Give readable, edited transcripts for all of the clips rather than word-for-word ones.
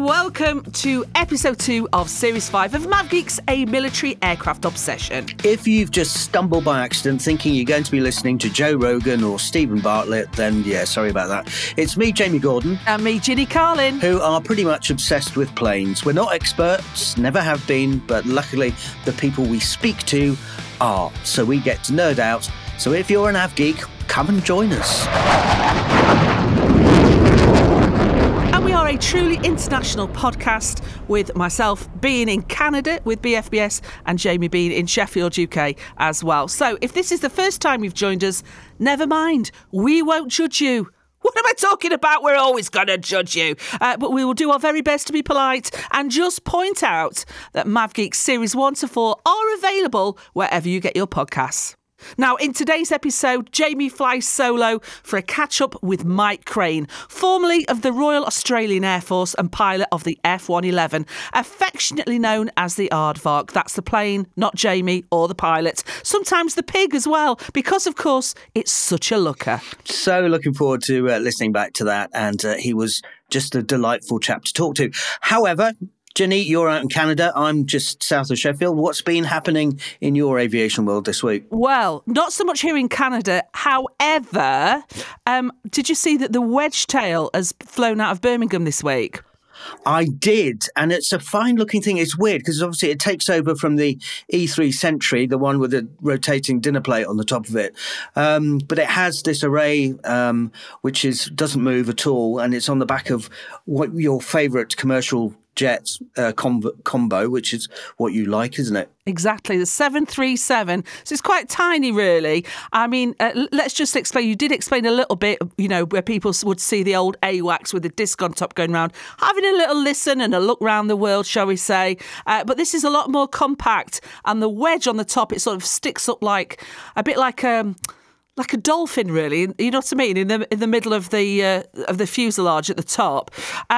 welcome to episode 2 of series 5 of Mad Geeks, a military aircraft obsession. If you've just stumbled by accident thinking you're going to be listening to Joe Rogan or Stephen Bartlett, then yeah, sorry about that. It's me, Jamie Gordon. And me, Ginny Carlin. Who are pretty much obsessed with planes. We're not experts, never have been, but luckily the people we speak to are. So we get to nerd out. So if you're an av geek, come and join us. And we are a truly international podcast, with myself being in Canada with BFBS and Jamie being in Sheffield, UK as well. So if this is the first time you've joined us, never mind. We won't judge you. What am I talking about? We're always going to judge you. But we will do our very best to be polite and just point out that Mav Geeks Series 1 to 4 are available wherever you get your podcasts. Now, in today's episode, Jamie flies solo for a catch-up with Mike Crane, formerly of the Royal Australian Air Force and pilot of the F-111, affectionately known as the Aardvark. That's the plane, not Jamie or the pilot. Sometimes the pig as well, because, of course, it's such a looker. So looking forward to listening back to that, and he was just a delightful chap to talk to. However, Jenny, you're out in Canada. I'm just south of Sheffield. What's been happening in your aviation world this week? Well, not so much here in Canada. However, did you see that the Wedgetail has flown out of Birmingham this week? I did, and it's a fine-looking thing. It's weird because obviously it takes over from the E3 Sentry, the one with the rotating dinner plate on the top of it. But it has this array which doesn't move at all, and it's on the back of what your favourite commercial jet combo, which is what you like, isn't it? Exactly, the 737. So it's quite tiny, really. I mean, let's just explain. You did explain a little bit, where people would see the old AWACS with the disc on top going round, having a little listen and a look round the world, shall we say. But this is a lot more compact, and the wedge on the top, it sort of sticks up like a bit like a dolphin, really. You know what I mean? In the middle of the fuselage at the top.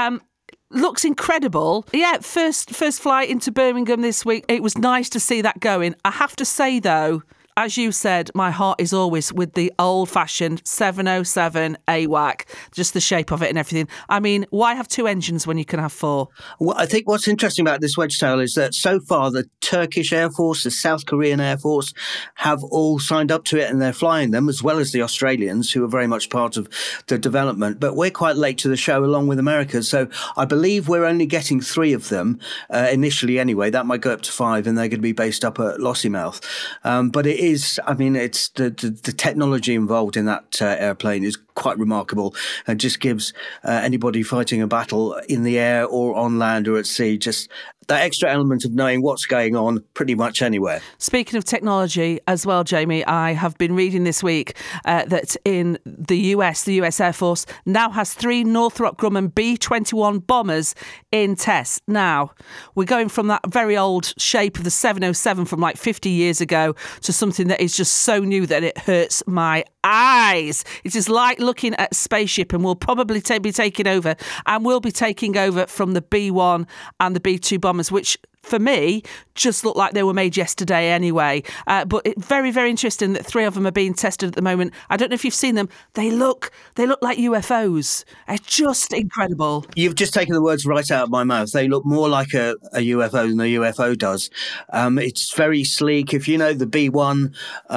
Looks incredible. Yeah, first flight into Birmingham this week. It was nice to see that going. I have to say, though, as you said, my heart is always with the old-fashioned 707 AWAC, just the shape of it and everything. I mean, why have 2 engines when you can have 4? Well, I think what's interesting about this Wedgetail is that so far the Turkish Air Force, the South Korean Air Force have all signed up to it and they're flying them, as well as the Australians, who are very much part of the development. But we're quite late to the show along with America. So I believe we're only getting 3 of them initially anyway. That might go up to 5 and they're going to be based up at Lossiemouth. But it's the technology involved in that airplane is quite remarkable and just gives anybody fighting a battle in the air or on land or at sea just that extra element of knowing what's going on pretty much anywhere. Speaking of technology as well, Jamie, I have been reading this week that in the US Air Force now has 3 Northrop Grumman B-21 bombers in test. Now, we're going from that very old shape of the 707 from like 50 years ago to something that is just so new that it hurts my eyes. It is like looking at a spaceship, and we'll probably be taking over, and we'll be taking over from the B-1 and the B-2 bombers, which for me just look like they were made yesterday anyway. But it's very, very interesting that 3 of them are being tested at the moment. I don't know if you've seen them. They look like UFOs. It's just incredible. You've just taken the words right out of my mouth. They look more like a UFO than a UFO does. It's very sleek. If you know the B-1,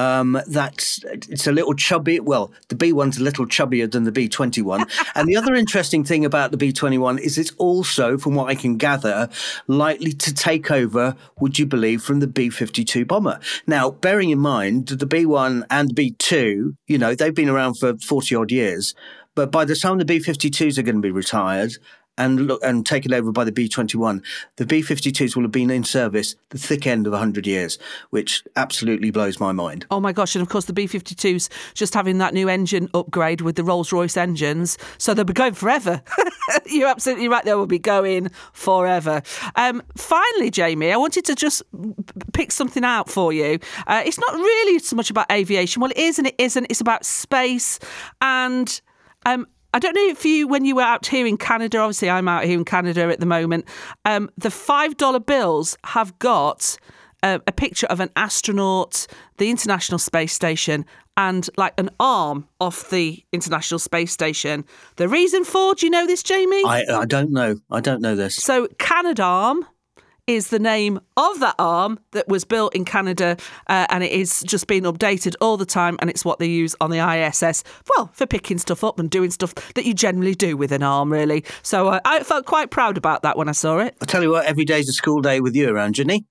it's a little chubby. Well, the B-1's a little chubbier than the B-21. And the other interesting thing about the B-21 is it's also, from what I can gather, likely to take over, would you believe, from the B-52 bomber. Now, bearing in mind the B-1 and the B-2, they've been around for 40 odd years, but by the time the B-52s are going to be retired and taken over by the B-21, the B-52s will have been in service the thick end of 100 years, which absolutely blows my mind. Oh my gosh, and of course the B-52s just having that new engine upgrade with the Rolls-Royce engines, so they'll be going forever. You're absolutely right, they will be going forever. Finally, Jamie, I wanted to just pick something out for you. It's not really so much about aviation. Well, it is and it isn't. It's about space. And I don't know if when you were out here in Canada, obviously I'm out here in Canada at the moment, the $5 bills have got a picture of an astronaut, the International Space Station, and like an arm off the International Space Station. The reason for, do you know this, Jamie? I don't know. I don't know this. So Canadarm is the name of that arm that was built in Canada, and it is just being updated all the time, and it's what they use on the ISS, well, for picking stuff up and doing stuff that you generally do with an arm, really. So I felt quite proud about that when I saw it. I tell you what, every day's a school day with you around, Ginny.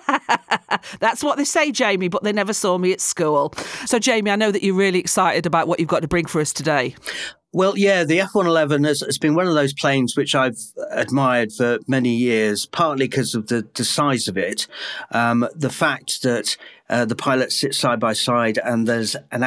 That's what they say, Jamie, but they never saw me at school. So, Jamie, I know that you're really excited about what you've got to bring for us today. Well, yeah, the F-111 has been one of those planes which I've admired for many years, partly because of the size of it, the fact that the pilots sit side by side and there's an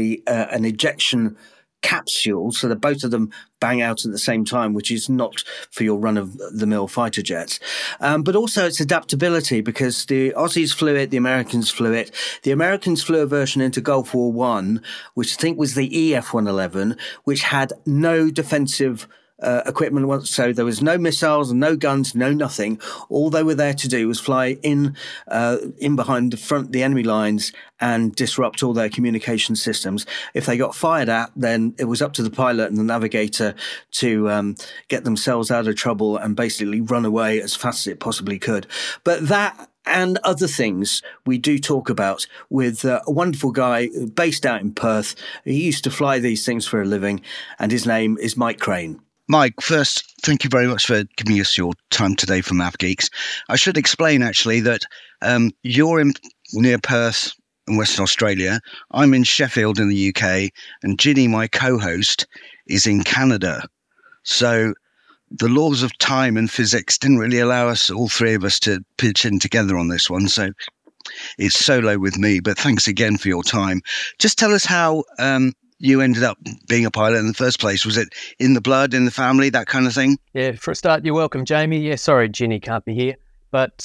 ejection capsule, so that both of them bang out at the same time, which is not for your run-of-the-mill fighter jets. But also its adaptability, because the Aussies flew it, the Americans flew it. The Americans flew a version into Gulf War I, which I think was the EF-111, which had no defensive equipment, so there was no missiles and no guns, no nothing. All they were there to do was fly in behind the enemy lines and disrupt all their communication systems. If they got fired at, then it was up to the pilot and the navigator to get themselves out of trouble and basically run away as fast as it possibly could. But that and other things we do talk about with a wonderful guy based out in Perth. He used to fly these things for a living, and his name is Mike Crane. Mike, first, thank you very much for giving us your time today from AvGeeks. I should explain, actually, that you're near Perth in Western Australia. I'm in Sheffield in the UK, and Ginny, my co-host, is in Canada. So the laws of time and physics didn't really allow us, all three of us, to pitch in together on this one. So it's solo with me, but thanks again for your time. Just tell us how you ended up being a pilot in the first place. Was it in the blood, in the family, that kind of thing? Yeah, for a start, you're welcome, Jamie. Yeah, sorry, Ginny can't be here. But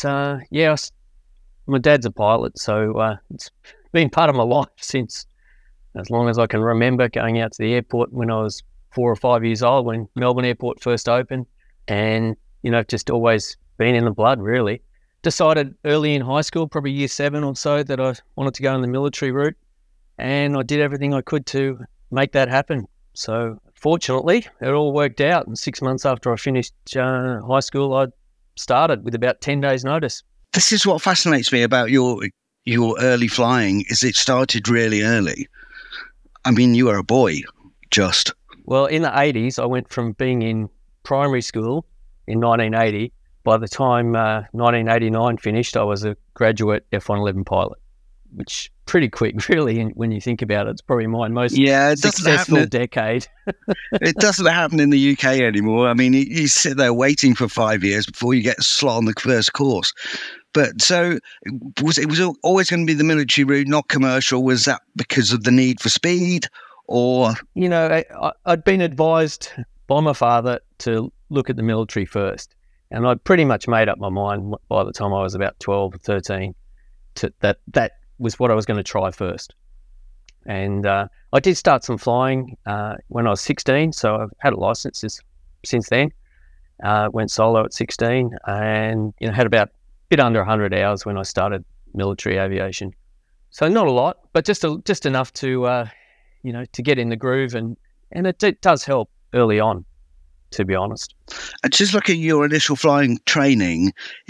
my dad's a pilot, so it's been part of my life since as long as I can remember, going out to the airport when I was 4 or 5 years old, when Melbourne Airport first opened. And, just always been in the blood, really. Decided early in high school, probably year 7 or so, that I wanted to go in the military route. And I did everything I could to make that happen. So fortunately, it all worked out. And 6 months after I finished high school, I started with about 10 days' notice. This is what fascinates me about your early flying, is it started really early. I mean, you were a boy, just. Well, in the 80s, I went from being in primary school in 1980. By the time 1989 finished, I was a graduate F-111 pilot, which pretty quick, really, when you think about it. It's probably my most successful decade. It doesn't happen in the UK anymore. I mean, you sit there waiting for 5 years before you get a slot on the first course. But so it was always going to be the military route, not commercial. Was that because of the need for speed, or? I'd been advised by my father to look at the military first. And I'd pretty much made up my mind by the time I was about 12 or 13 that was what I was going to try first. And I did start some flying when I was 16, so I've had a license since then. Went solo at 16 and had about a bit under 100 hours when I started military aviation. So not a lot, but just enough to to get in the groove, and it does help early on, to be honest. And just look at your initial flying training,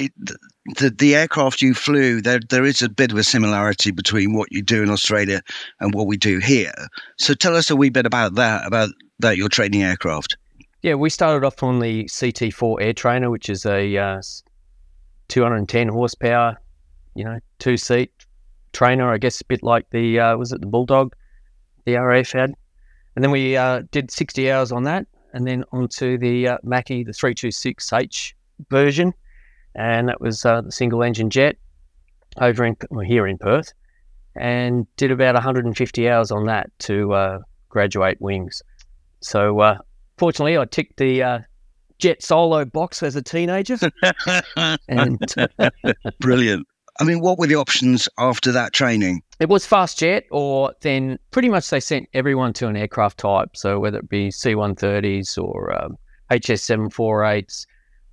the aircraft you flew, there is a bit of a similarity between what you do in Australia and what we do here. So tell us a wee bit about that, your training aircraft. Yeah, we started off on the CT4 Air Trainer, which is a 210 horsepower, 2-seat trainer, I guess a bit like the, was it the Bulldog the RAF had? And then we did 60 hours on that, and then onto the Mackie, the 326H version, and that was the single-engine jet here in Perth, and did about 150 hours on that to graduate wings. So fortunately, I ticked the jet solo box as a teenager. And Brilliant. I mean, what were the options after that training? It was fast jet, or then pretty much they sent everyone to an aircraft type. So whether it be C-130s or HS-748s,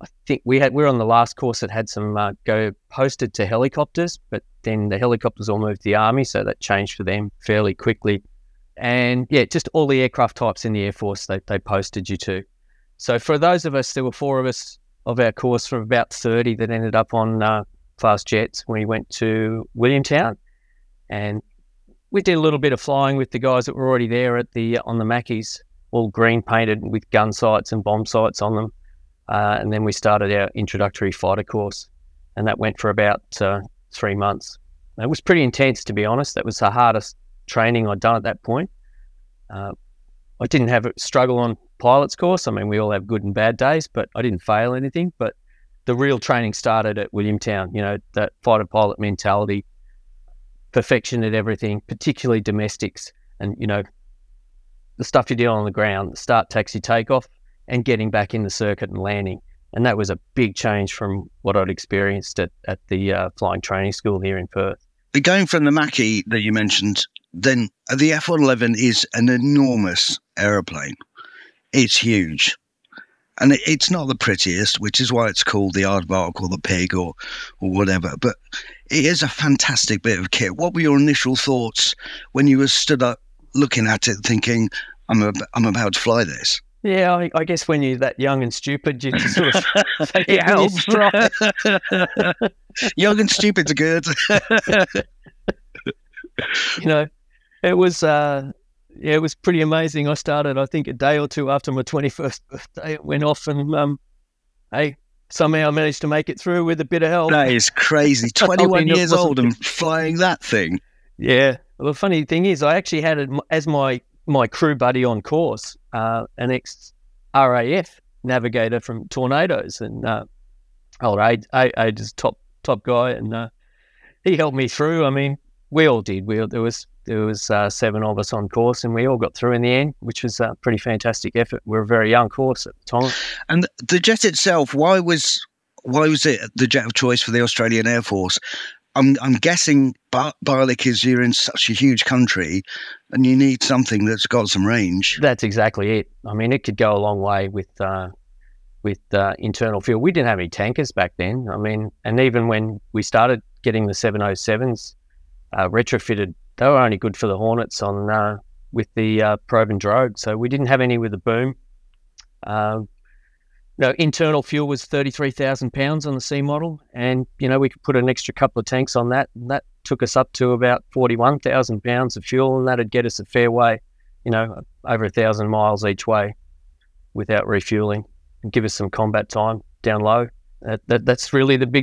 I think we were on the last course that had some go posted to helicopters, but then the helicopters all moved to the Army, so that changed for them fairly quickly. And yeah, just all the aircraft types in the Air Force they posted you to. So for those of us, there were 4 of us of our course from about 30 that ended up on fast jets. We went to Williamtown, and we did a little bit of flying with the guys that were already there on the Mackies, all green painted with gun sights and bomb sights on them. And then we started our introductory fighter course, and that went for about 3 months. It was pretty intense, to be honest. That was the hardest training I'd done at that point. I didn't have a struggle on pilot's course. I mean, we all have good and bad days, but I didn't fail anything. But the real training started at Williamtown, that fighter pilot mentality, perfection at everything, particularly domestics, and, the stuff you did on the ground, the start, taxi, takeoff, and getting back in the circuit and landing. And that was a big change from what I'd experienced at the flying training school here in Perth. Going from the Mackie that you mentioned, then the F-111 is an enormous aeroplane. It's huge. And it's not the prettiest, which is why it's called the Aardvark or the Pig or whatever. But it is a fantastic bit of kit. What were your initial thoughts when you were stood up looking at it thinking, I'm about to fly this? Yeah, I guess when you're that young and stupid, you just sort of take it helps. Right. Young and stupid's good. It was pretty amazing. I started, I think, a day or two after my 21st birthday. It went off, and somehow I managed to make it through with a bit of help. That is crazy. 21 years old and flying that thing. Yeah. Well, the funny thing is, I actually had it as my crew buddy on course, an ex-RAF navigator from Tornadoes, and old Ade is top guy, and he helped me through. I mean, we all did. There was 7 of us on course, and we all got through in the end, which was a pretty fantastic effort. We were a very young course at the time. And the jet itself, why was it the jet of choice for the Australian Air Force? I'm guessing Barlick is you're in such a huge country and you need something that's got some range. That's exactly it. I mean, it could go a long way with internal fuel. We didn't have any tankers back then. I mean, and even when we started getting the 707s retrofitted, they were only good for the Hornets with the probe and drogue. So we didn't have any with the boom. Internal fuel was 33,000 pounds on the C model, and we could put an extra couple of tanks on that, and that took us up to about 41,000 pounds of fuel, and that'd get us a fair way, over 1,000 miles each way without refueling, and give us some combat time down low. That's really the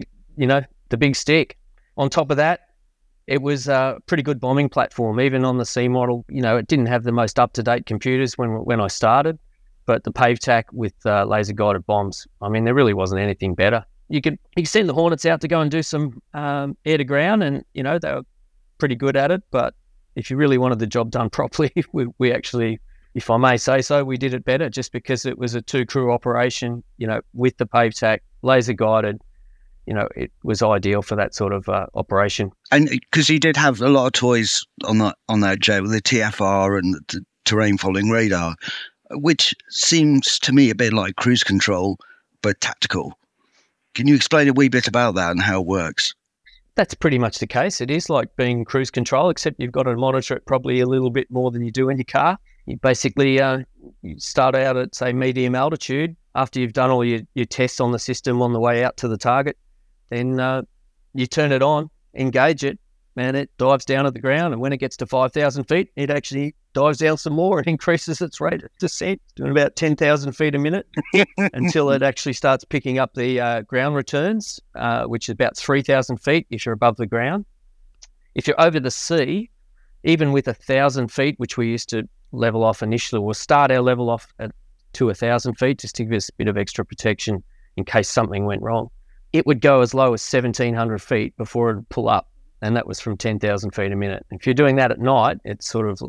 big stick. On top of that, it was a pretty good bombing platform. Even on the C model, it didn't have the most up-to-date computers when I started, but the PaveTac with laser-guided bombs, I mean, there really wasn't anything better. You could send the Hornets out to go and do some air-to-ground, and, they were pretty good at it. But if you really wanted the job done properly, we actually, if I may say so, we did it better, just because it was a 2-crew operation, with the PaveTac, laser-guided. It was ideal for that sort of operation. And because you did have a lot of toys on that jet with the TFR and the terrain following radar, which seems to me a bit like cruise control, but tactical. Can you explain a wee bit about that and how it works? That's pretty much the case. It is like being cruise control, except you've got to monitor it probably a little bit more than you do in your car. You basically you start out at, say, medium altitude. After you've done all your tests on the system on the way out to the target, then you turn it on, engage it, and it dives down at the ground. And when it gets to 5,000 feet, it actually dives down some more and increases its rate of descent, doing about 10,000 feet a minute until it actually starts picking up the ground returns, which is about 3,000 feet if you're above the ground. If you're over the sea, even with 1,000 feet, which we used to level off initially, we'll start our level off to 1,000 feet just to give us a bit of extra protection in case something went wrong. It would go as low as 1,700 feet before it would pull up, and that was from 10,000 feet a minute. If you're doing that at night, it's sort of,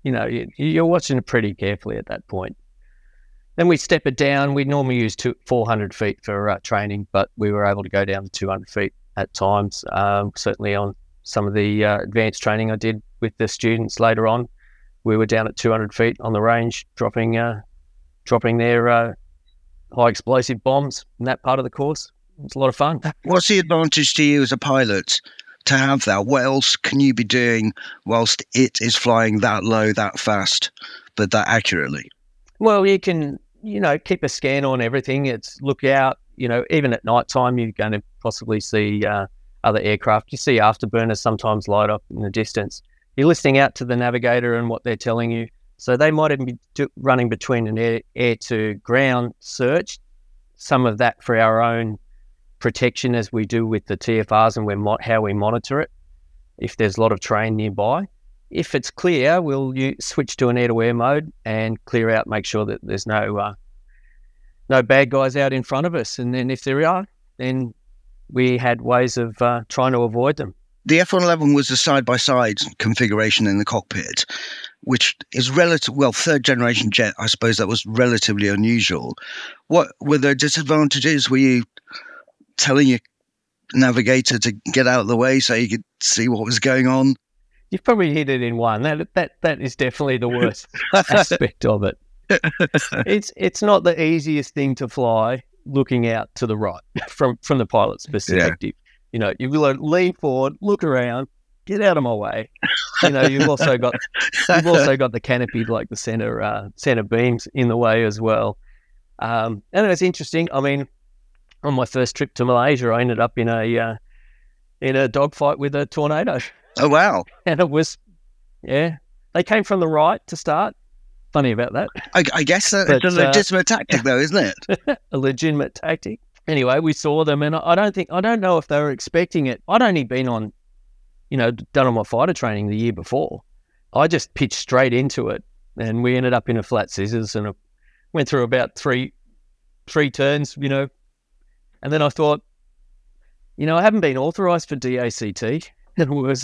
you're watching it pretty carefully at that point. Then we step it down. We normally use 400 feet for training, but we were able to go down to 200 feet at times. Certainly on some of the advanced training I did with the students later on, we were down at 200 feet on the range, dropping their high explosive bombs in that part of the course. It's a lot of fun. What's the advantage to you as a pilot to have that? What else can you be doing whilst it is flying that low, that fast, but that accurately? Well, you can, keep a scan on everything. It's look out, even at night time, you're going to possibly see other aircraft. You see afterburners sometimes light up in the distance. You're listening out to the navigator and what they're telling you. So they might even be running between an air to ground search, some of that for our own protection as we do with the TFRs and how we monitor it, if there's a lot of terrain nearby. If it's clear, we'll switch to an air-to-air mode and clear out, make sure that there's no bad guys out in front of us. And then if there are, then we had ways of trying to avoid them. The F-111 was a side-by-side configuration in the cockpit, which is third-generation jet. I suppose that was relatively unusual. What were the disadvantages? Were you telling your navigator to get out of the way so you could see what was going on? You've probably hit it in one. That is definitely the worst aspect of it. It's not the easiest thing to fly looking out to the right from the pilot's perspective. Yeah. You've got to lean forward, look around, get out of my way. You've also got the canopy, like the center beams in the way as well. And it's interesting. I mean, on my first trip to Malaysia, I ended up in a dogfight with a tornado. Oh, wow. And it was, they came from the right to start. Funny about that. I guess it's a legitimate tactic, though, isn't it? A legitimate tactic. Anyway, we saw them, and I don't know if they were expecting it. I'd only been done on my fighter training the year before. I just pitched straight into it, and we ended up in a flat scissors, and went through about three turns, and then I thought, I haven't been authorised for DACT. It was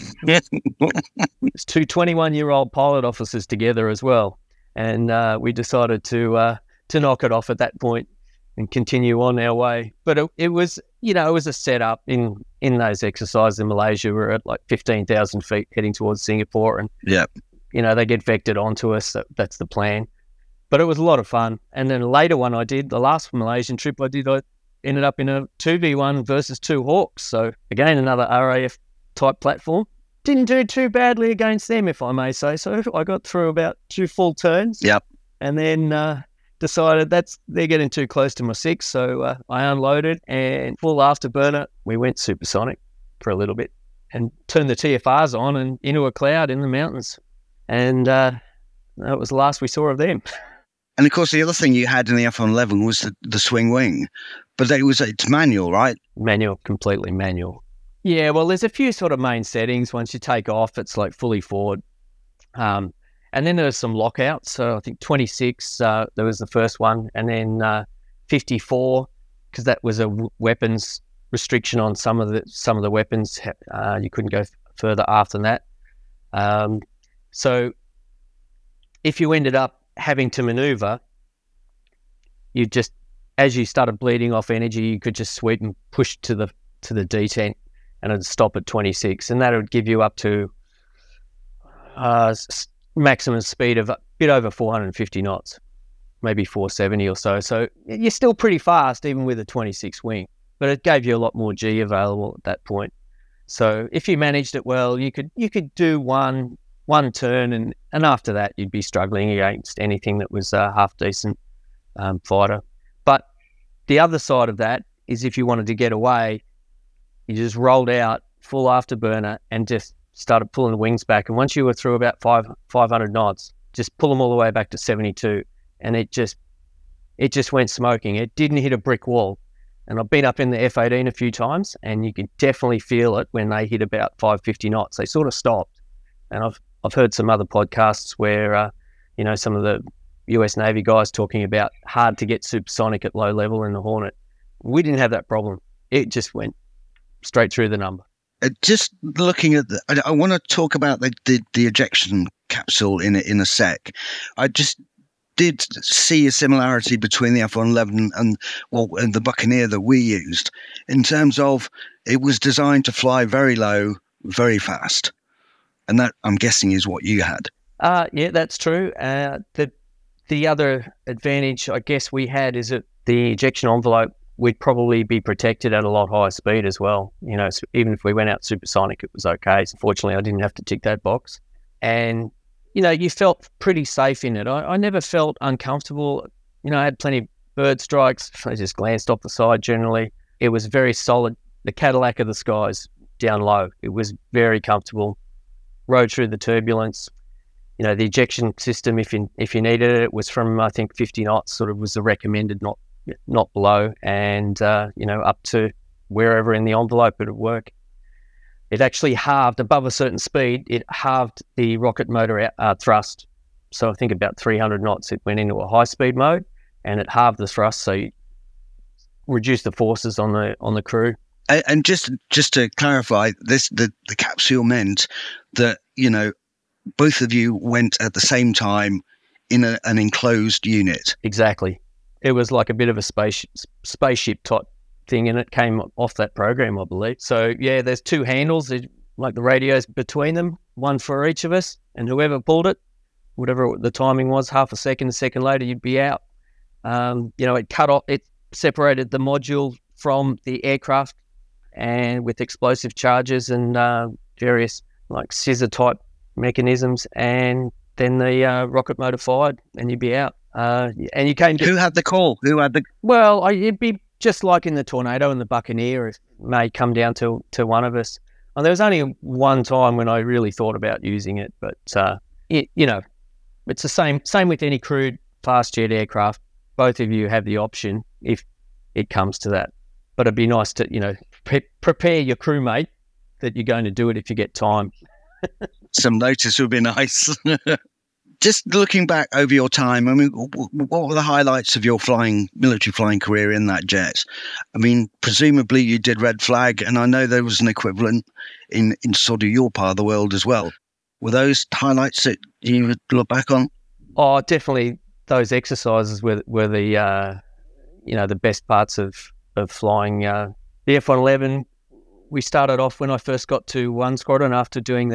it's two 21-year-old pilot officers together as well, and we decided to knock it off at that point and continue on our way. But it was a setup in those exercises in Malaysia. We're at like 15,000 feet heading towards Singapore, and they get vectored onto us. That's the plan. But it was a lot of fun. And then a later one I did, the last Malaysian trip I did, I ended up in a 2v1 versus 2 Hawks. So again, another RAF type platform. Didn't do too badly against them, if I may say so. I got through about 2 full turns. Yep. And then decided they're getting too close to my 6, so I unloaded and full afterburner. We went supersonic for a little bit and turned the TFRs on and into a cloud in the mountains. And that was the last we saw of them. And of course, the other thing you had in the F-111 was the swing wing, but it's manual, right? Manual, completely manual. Yeah, well, there's a few sort of main settings. Once you take off, it's like fully forward. And then there's some lockouts. So I think 26, there was the first one. And then 54, because that was a weapons restriction on some of the weapons. You couldn't go further aft than that. So if you ended up having to maneuver, you just, as you started bleeding off energy, you could just sweep and push to the detent, and it'd stop at 26, and that would give you up to maximum speed of a bit over 450 knots, maybe 470 or so. So you're still pretty fast, even with a 26 wing, but it gave you a lot more G available at that point. So if you managed it well, you could do one turn, and after that you'd be struggling against anything that was a half decent fighter. But the other side of that is, if you wanted to get away, you just rolled out full afterburner and just started pulling the wings back. And once you were through about 500 knots, just pull them all the way back to 72. And it just went smoking. It didn't hit a brick wall. And I've been up in the F-18 a few times, and you can definitely feel it when they hit about 550 knots. They sort of stopped. And I've heard some other podcasts where, some of the US Navy guys talking about hard to get supersonic at low level in the Hornet. We didn't have that problem. It just went straight through the number. Just looking at I want to talk about the ejection capsule in a sec. I just did see a similarity between the F-111 and the Buccaneer that we used, in terms of it was designed to fly very low, very fast, and that, I'm guessing, is what you had. Yeah, that's true. The the other advantage I guess we had is that the ejection envelope, we'd probably be protected at a lot higher speed as well. So even if we went out supersonic, it was okay. So fortunately, I didn't have to tick that box. And, you felt pretty safe in it. I never felt uncomfortable. I had plenty of bird strikes. I just glanced off the side generally. It was very solid. The Cadillac of the skies down low. It was very comfortable. Rode through the turbulence. The ejection system, if you needed it, was from, I think, 50 knots, sort of was the recommended, not below, and, up to wherever in the envelope it would work. It actually halved, above a certain speed, it halved the rocket motor thrust. So I think about 300 knots, it went into a high-speed mode, and it halved the thrust, so you reduced the forces on the crew. And just to clarify, the capsule meant that, both of you went at the same time in an enclosed unit. Exactly. It was like a bit of a spaceship type thing, and it came off that program, I believe. So yeah, there's two handles, like the radios between them, one for each of us, and whoever pulled it, whatever the timing was, half a second later, you'd be out. It cut off, it separated the module from the aircraft, and with explosive charges and various like scissor type mechanisms, and then the rocket motor fired, and you'd be out. And you came to... Who had the call? Well, it'd be just like in the Tornado and the Buccaneer. It may come down to one of us. And there was only one time when I really thought about using it, but it's the same with any crewed fast jet aircraft. Both of you have the option if it comes to that. But it'd be nice to prepare your crewmate that you're going to do it if you get time. Some notice would be nice. Just looking back over your time, I mean, what were the highlights of your military flying career in that jet? I mean, presumably you did Red Flag, and I know there was an equivalent in sort of your part of the world as well. Were those highlights that you would look back on? Oh, definitely. Those exercises were the the best parts of flying. The F-111. We started off when I first got to 1 Squadron after doing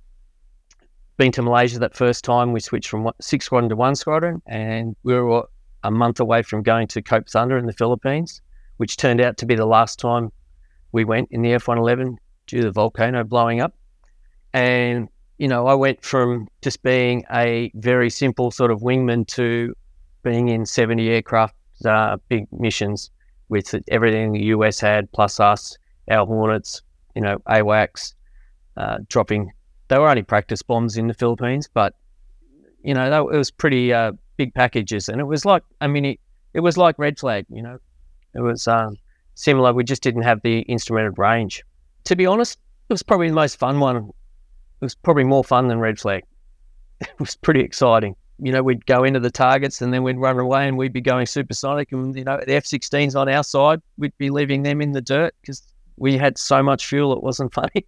been to Malaysia that first time. We switched from 6 Squadron to 1 Squadron, and we were a month away from going to Cape Thunder in the Philippines, which turned out to be the last time we went in the F-111 due to the volcano blowing up. And, I went from just being a very simple sort of wingman to being in 70 aircraft, big missions with everything the US had, plus us, our Hornets, AWACS, dropping. They were only practice bombs in the Philippines, but, it was pretty big packages. And it was like, it was like Red Flag, It was similar. We just didn't have the instrumented range. To be honest, it was probably the most fun one. It was probably more fun than Red Flag. It was pretty exciting. We'd go into the targets and then we'd run away and we'd be going supersonic. And, the F-16s on our side, we'd be leaving them in the dirt because we had so much fuel, it wasn't funny.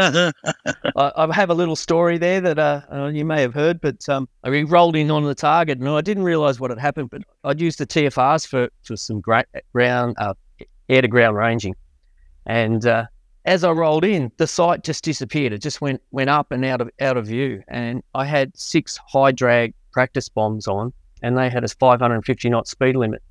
I have a little story there that you may have heard, but we rolled in on the target and I didn't realise what had happened, but I'd used the TFRs for some great air-to-ground ranging. And as I rolled in, the sight just disappeared. It just went up and out of view. And I had 6 high-drag practice bombs on, and they had a 550 knot speed limit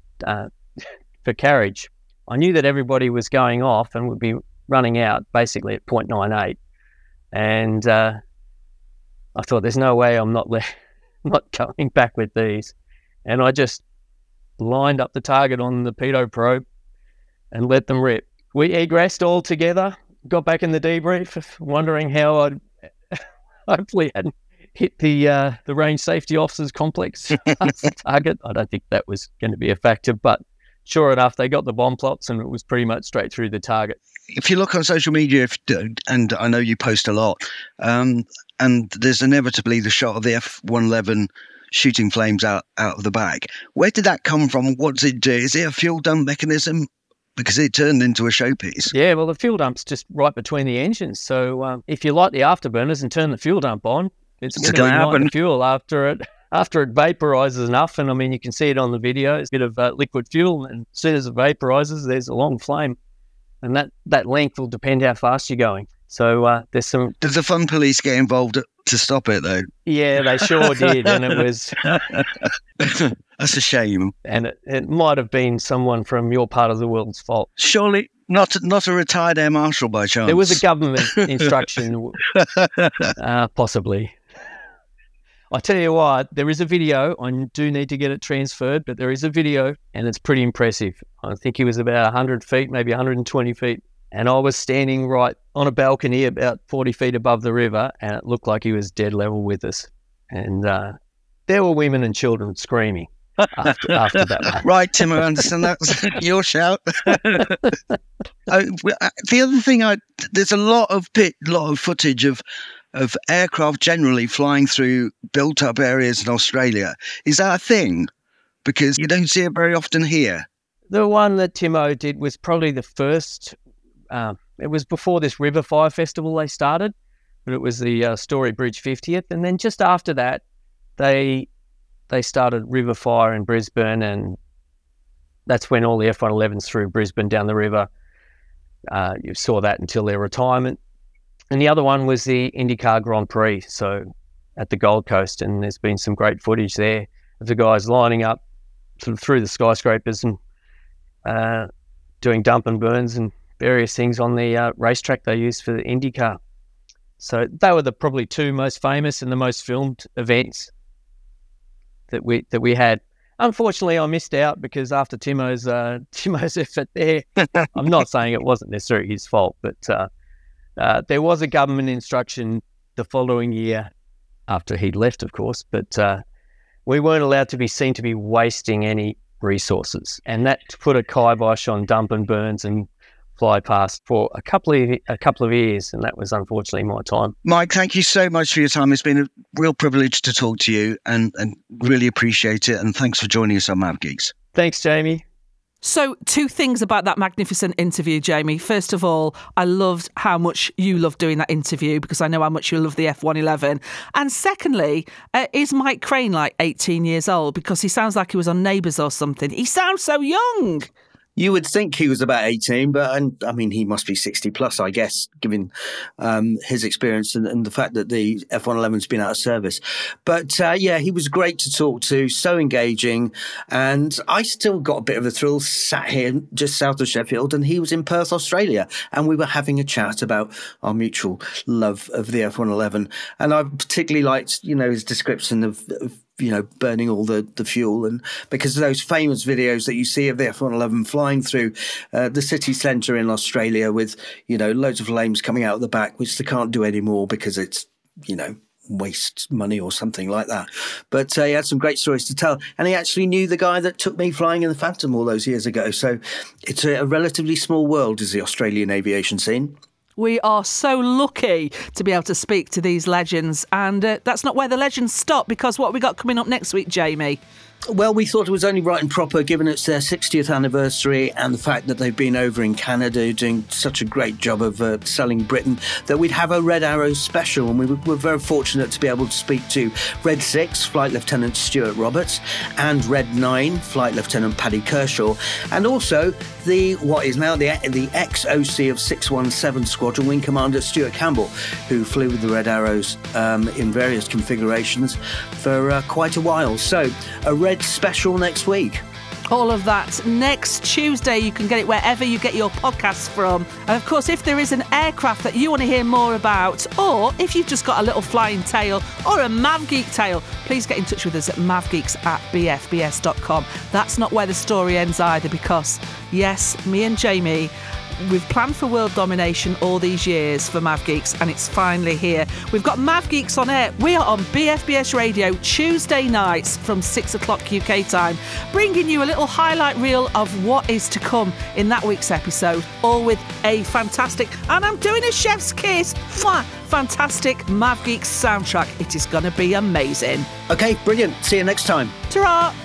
for carriage. I knew that everybody was going off and would be running out basically at 0.98. And I thought, there's no way I'm not coming back with these. And I just lined up the target on the pedo probe and let them rip. We egressed all together, got back in the debrief, wondering how I'd hopefully hadn't hit the range safety officers complex target. I don't think that was going to be a factor, but sure enough, they got the bomb plots and it was pretty much straight through the target. If you look on social media, and I know you post a lot, and there's inevitably the shot of the F-111 shooting flames out of the back. Where did that come from? What does it do? Is it a fuel dump mechanism? Because it turned into a showpiece. Yeah, well, the fuel dump's just right between the engines. So if you light the afterburners and turn the fuel dump on, it's going to ignite the fuel after it vaporizes enough. And you can see it on the video. It's a bit of liquid fuel, and as soon as it vaporizes, there's a long flame, and that length will depend how fast you're going. So there's some... Did the fun police get involved to stop it, though? Yeah, they sure did. And it was... That's a shame. And it might have been someone from your part of the world's fault. Surely not a retired air marshal by chance. There was a government instruction, possibly. I tell you what, there is a video. I do need to get it transferred, but there is a video, and it's pretty impressive. I think he was about 100 feet, maybe 120 feet. And I was standing right on a balcony about 40 feet above the river, and it looked like he was dead level with us. And there were women and children screaming after that one. Right, Tim, I understand that's your shout. The other thing, there's a lot of footage of aircraft generally flying through built-up areas in Australia. Is that a thing? Because you don't see it very often here. The one that Timo did was probably the first. It was before this River Fire Festival they started, but it was the Story Bridge 50th. And then just after that, they started River Fire in Brisbane, and that's when all the F-111s through Brisbane down the river. You saw that until their retirement. And the other one was the IndyCar Grand Prix, so at the Gold Coast, and there's been some great footage there of the guys lining up sort of through the skyscrapers and doing dump and burns and various things on the racetrack they used for the IndyCar. So they were the probably two most famous and the most filmed events that we had. Unfortunately, I missed out because after Timo's effort there, I'm not saying it wasn't necessarily his fault, but there was a government instruction the following year after he'd left, of course, but we weren't allowed to be seen to be wasting any resources, and that put a kibosh on dump and burns and fly past for a couple of years, and that was unfortunately my time. Mike, thank you so much for your time. It's been a real privilege to talk to you, and really appreciate it. And thanks for joining us on Mav Geeks. Thanks, Jamie. So, two things about that magnificent interview, Jamie. First of all, I loved how much you loved doing that interview because I know how much you love the F-111. And secondly, is Mike Crane like 18 years old? Because he sounds like he was on Neighbours or something. He sounds so young. You would think he was about 18, but I mean, he must be 60 plus, I guess, given his experience and the fact that the F-111's been out of service. But yeah, he was great to talk to, so engaging. And I still got a bit of a thrill, sat here just south of Sheffield, and he was in Perth, Australia. And we were having a chat about our mutual love of the F-111. And I particularly liked, his description of burning all the fuel, and because of those famous videos that you see of the F-111 flying through the city centre in Australia with, loads of flames coming out of the back, which they can't do anymore because it's, waste money or something like that. But he had some great stories to tell, and he actually knew the guy that took me flying in the Phantom all those years ago. So it's a relatively small world, is the Australian aviation scene. We are so lucky to be able to speak to these legends. And that's not where the legends stop, because what have we got coming up next week, Jamie? Well, we thought it was only right and proper, given it's their 60th anniversary and the fact that they've been over in Canada doing such a great job of selling Britain, that we'd have a Red Arrow special. And we were very fortunate to be able to speak to Red 6, Flight Lieutenant Stuart Roberts, and Red 9, Flight Lieutenant Paddy Kershaw, and also what is now the ex-OC of 617 Squadron, Wing Commander Stuart Campbell, who flew with the Red Arrows in various configurations for quite a while. So a Red special next week. All of that next Tuesday. You can get it wherever you get your podcasts from. And of course, if there is an aircraft that you want to hear more about, or if you've just got a little flying tale or a Mav Geek tale, please get in touch with us at mavgeeks@bfbs.com. That's not where the story ends either, because yes, me and Jamie, we've planned for world domination all these years for Mav Geeks, and it's finally here. We've got Mav Geeks on air. We are on BFBS Radio Tuesday nights from 6 o'clock UK time, bringing you a little highlight reel of what is to come in that week's episode, all with a fantastic, and I'm doing a chef's kiss, fantastic Mav Geeks soundtrack. It is going to be amazing. Okay, brilliant. See you next time. Ta-ra!